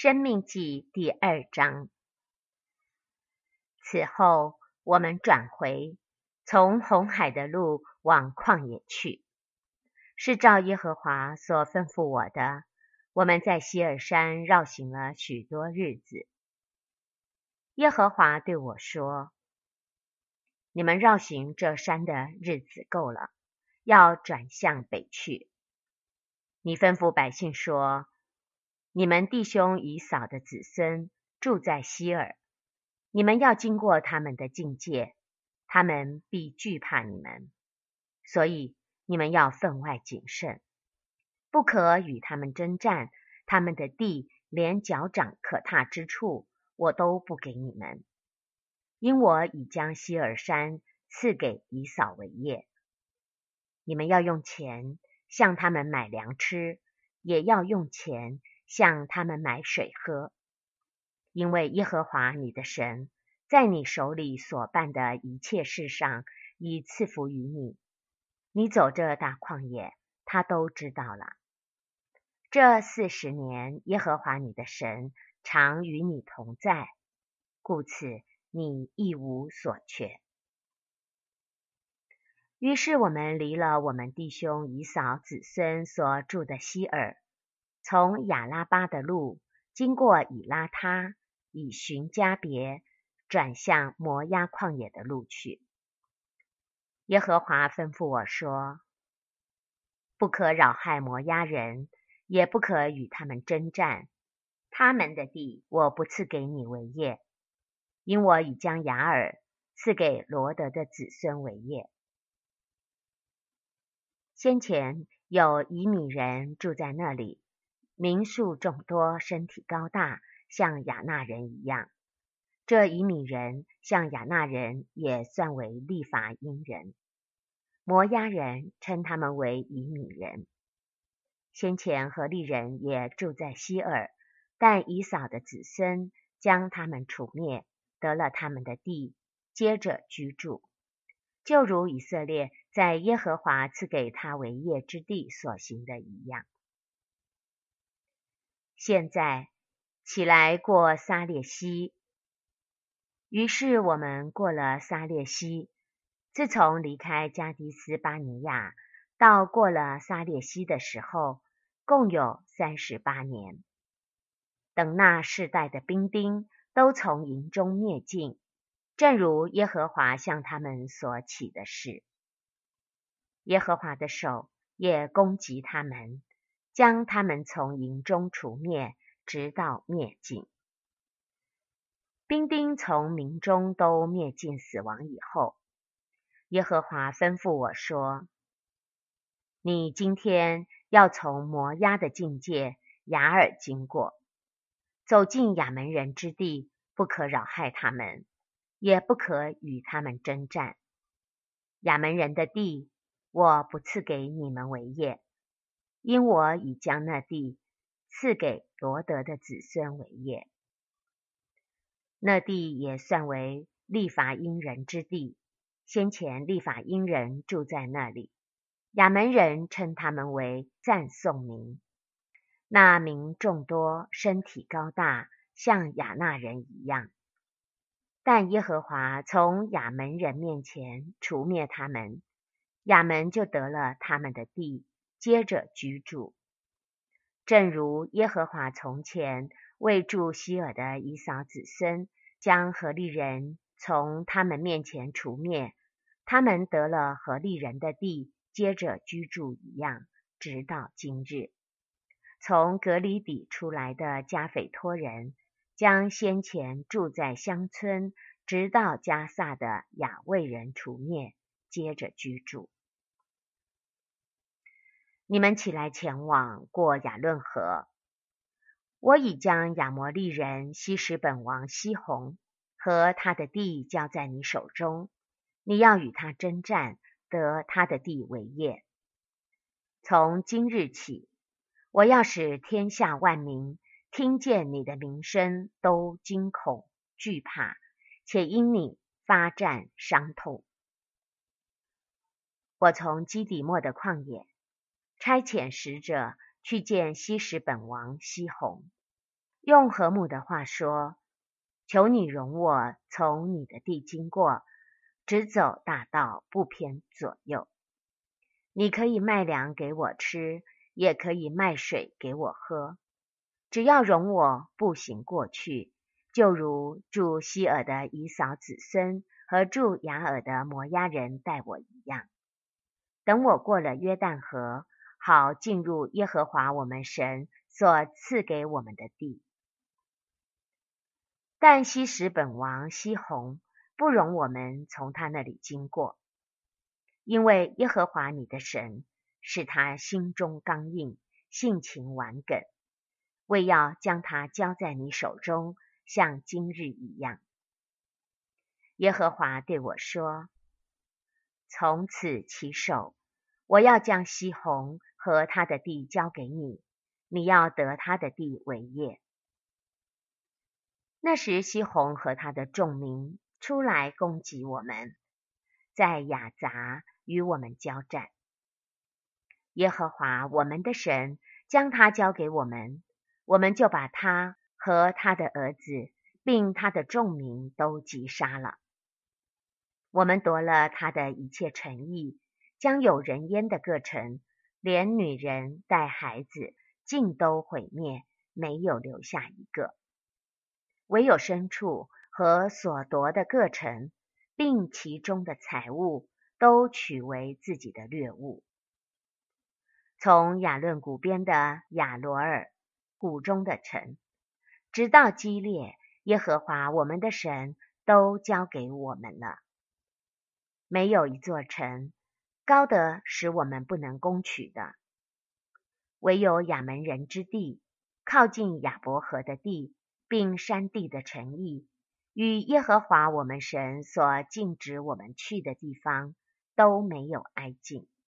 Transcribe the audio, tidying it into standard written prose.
申命记第2章。此后，我们转回，从红海的路往旷野去，是照耶和华所吩咐我的。我们在西珥山绕行了许多日子。耶和华对我说：你们绕行这山的日子够了，要转向北去。你吩咐百姓说：你们弟兄以扫的子孙住在西珥，你们要经过他们的境界，他们必惧怕你们，所以你们要分外谨慎，不可与他们征战，他们的地连脚掌可踏之处，我都不给你们，因我已将西珥山赐给以扫为业。你们要用钱向他们买粮吃，也要用钱向他们买水喝，因为耶和华你的神在你手里所办的一切事上已赐福于你。你走这大旷野，他都知道了。这40年，耶和华你的神常与你同在，故此你一无所缺。于是我们离了我们弟兄以扫子孙所住的西珥，从亚拉巴的路，经过以拉他，以寻迦别，转向摩押旷野的路去。耶和华吩咐我说：不可扰害摩押人，也不可与他们征战，他们的地我不赐给你为业，因我已将雅尔赐给罗得的子孙为业。先前有以米人住在那里，民数众多，身体高大，像亚衲人一样。这以米人像亚衲人也算为利法因人。摩押人称他们为以米人。先前何利人也住在西珥，但以扫的子孙将他们除灭，得了他们的地，接着居住，就如以色列在耶和华赐给他为业之地所行的一样。现在起来过撒列西。于是我们过了撒列西，自从离开加迪斯巴尼亚到过了撒列西的时候，共有38年。等那世代的兵丁都从营中灭尽，正如耶和华向他们所起的事。耶和华的手也攻击他们，将他们从营中除灭，直到灭尽。兵丁从民中都灭尽死亡以后，耶和华吩咐我说：你今天要从摩押的境界雅尔经过，走进亚门人之地，不可扰害他们，也不可与他们征战。亚门人的地我不赐给你们为业，因我已将那地赐给罗得的子孙为业。那地也算为利法因人之地，先前利法因人住在那里，亚门人称他们为赞颂民。那民众多，身体高大，像亚衲人一样。但耶和华从亚门人面前除灭他们，亚门就得了他们的地，接着居住。正如耶和华从前为住西珥的以扫子孙，将何利人从他们面前除灭，他们得了何利人的地，接着居住一样，直到今日。从革哩底出来的加斐托人，将先前住在乡村，直到加萨的雅卫人除灭，接着居住。你们起来前往，过亚伦河。我已将亚摩利人希实本王西宏和他的地交在你手中，你要与他征战，得他的地为业。从今日起，我要使天下万民听见你的名声，都惊恐惧怕，且因你发战伤痛。我从基底末的旷野差遣使者去见希实本王西宏， 用和睦的话说，求你容我从你的地经过，直走大道，不偏左右。你可以卖粮给我吃，也可以卖水给我喝，只要容我步行过去，就如住希尔的以扫子孙和住雅尔的摩押人待我一样。等我过了约旦河，好进入耶和华我们神所赐给我们的地。但西什本王西宏不容我们从他那里经过，因为耶和华你的神使他心中刚硬，性情顽梗，为要将他交在你手中，像今日一样。耶和华对我说，从此起手，我要将西宏和他的地交给你，你要得他的地为业。那时西宏和他的众民出来攻击我们，在雅杂与我们交战。耶和华我们的神将他交给我们，我们就把他和他的儿子并他的众民都击杀了。我们夺了他的一切城邑，将有人烟的各城，连女人带孩子尽都毁灭，没有留下一个。唯有牲畜和所夺的各城，并其中的财物，都取为自己的掠物。从亚伦谷边的亚罗尔，谷中的城，直到基列，耶和华我们的神都交给我们了。没有一座城高得使我们不能攻取的，唯有亚门人之地，靠近亚伯河的地，并山地的城邑，与耶和华我们神所禁止我们去的地方，都没有挨近。